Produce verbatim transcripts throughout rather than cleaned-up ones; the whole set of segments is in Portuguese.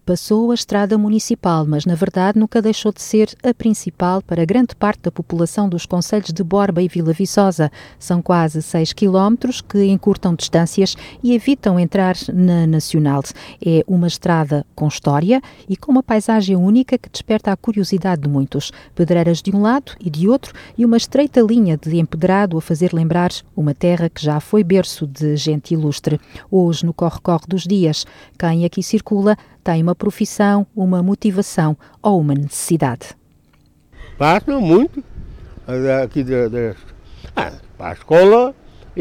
Passou a estrada municipal, mas na verdade nunca deixou de ser a principal para grande parte da população dos concelhos de Borba e Vila Viçosa. São quase seis quilómetros que encurtam distâncias e evitam entrar na Nacional. É uma estrada com história e com uma paisagem única que desperta a curiosidade de muitos. Pedreiras de um lado e de outro e uma estreita linha de empedrado a fazer lembrar uma terra que já foi berço de gente ilustre. Hoje, no corre-corre dos dias, quem aqui circula tem uma profissão, uma motivação ou uma necessidade. Passam muito aqui de, de, ah, para a escola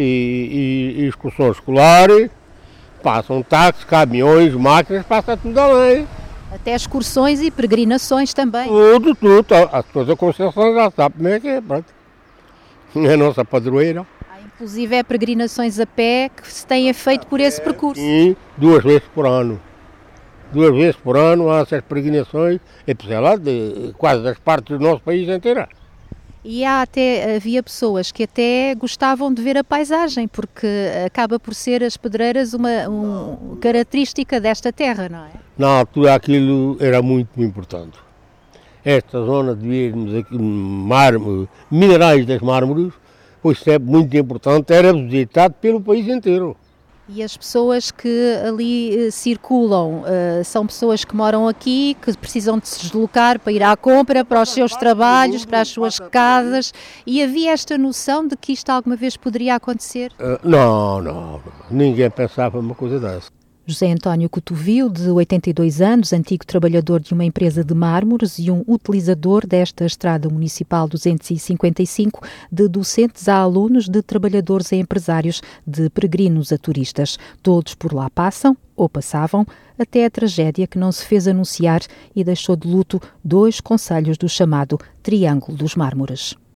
e, e, e excursões escolares, passam táxis, caminhões, máquinas, passa tudo além. Até excursões e peregrinações também. Tudo, tudo. As coisas da Conceição já sabem como é que é, pronto. É a nossa padroeira. Há inclusive é peregrinações a pé que se têm feito por esse percurso. Sim, duas vezes por ano. Duas vezes por ano há essas peregrinações, é sei lá, de quase das partes do nosso país inteiro. E há até, havia pessoas que até gostavam de ver a paisagem, porque acaba por ser as pedreiras uma, uma característica desta terra, não é? Na altura aquilo era muito importante. Esta zona de vermos aqui mármore, minerais das mármores, foi sempre muito importante, era visitado pelo país inteiro. E as pessoas que ali uh, circulam uh, são pessoas que moram aqui, que precisam de se deslocar para ir à compra, para os seus trabalhos, para as suas casas. E havia esta noção de que isto alguma vez poderia acontecer? Uh, não, não, ninguém pensava uma coisa dessa. José António Cotovio, de oitenta e dois anos, antigo trabalhador de uma empresa de mármores e um utilizador desta Estrada Municipal duzentos e cinquenta e cinco, de docentes a alunos, de trabalhadores a empresários, de peregrinos a turistas. Todos por lá passam, ou passavam, até a tragédia que não se fez anunciar e deixou de luto dois concelhos do chamado Triângulo dos Mármores.